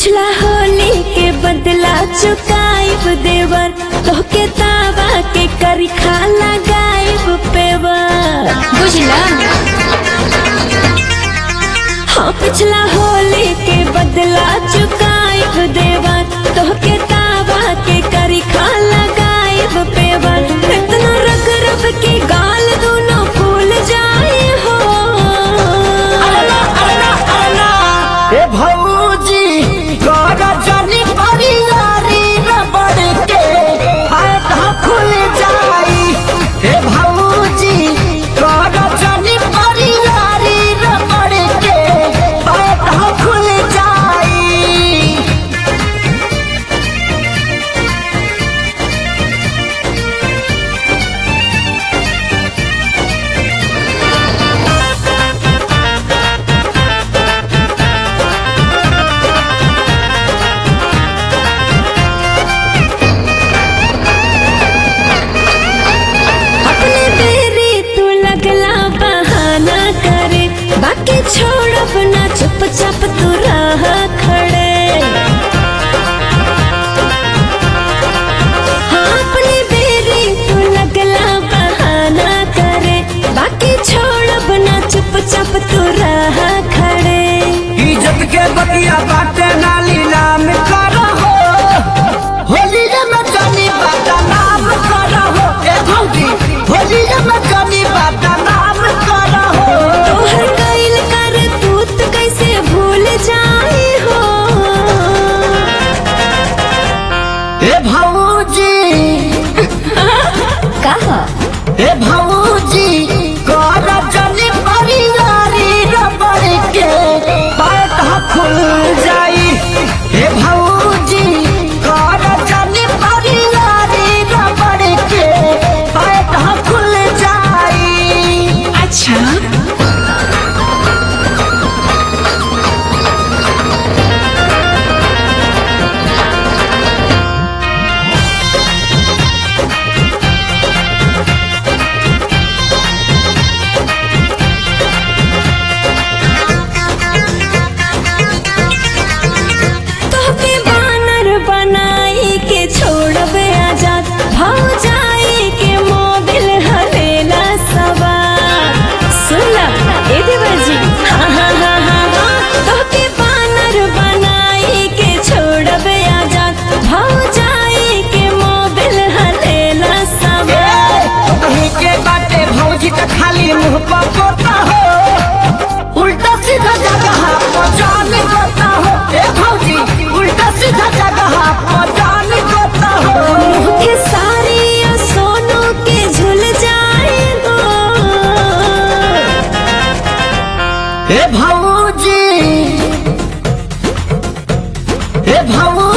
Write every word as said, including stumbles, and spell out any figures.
पिछला होली के बदला चुकाइब देवर, तोहके तावा के करी खा लगाइब पेवर, बुझला। हाँ पिछला होली के बदला चुकाइब देवर, तोहके तावा के करी खा लगाइब पेवर। इतना रग रग के गाल दोनों फूल जाए हो। अला अला अला ए भौजी कर जानी परियारी रबड़ के हाथ खुल जाई। ए भौजी कर जानी परियारी रबड़ के हाथ खुल जाई। अपने बेरी तू लगला बहाना करे, बाकी छोड़ अपना चुपचाप तू रह खड़े। हाँ अपने बेरी तू लगला बहाना करे, बाकी छोड़ अपना चुपचाप तू रह खड़े। इज्जत के बतिया बाटे नाली नाम करहो, होली में जानी बाटा नाम करहो। ए भौजी होली में जानी बाटा नाम करहो। तोहर कैल कर तूत कैसे भूल जाई हो। ए भौजी कहा ए भौजी कर जानी परियारी रबड़ के पैट खुल जाई। ए भौजी कर जानी परियारी रबड़ के पैट खुल जाई। अच्छा तोहके बानर बनाई के छोड़बे आजाद, भाव जाई के मोबिल हलेला सवार। सुनला ए देवरजी हाँ हाँ हाँ हाँ हाँ तोहके बानर बनाई के छोड़बे आजाद, भाव जाई के मोबिल हलेला सवार। कहीं के बाटे भौजी का खाली मुंह पर पोता हो, उल्टा सीधा जगह पर जान गोता हो। ए भौजी उल्टा सीधा जगह पर जान गोता हो। मुँह के सारी या सोनों के झुल जाए हो। ए भौजी ए भौजी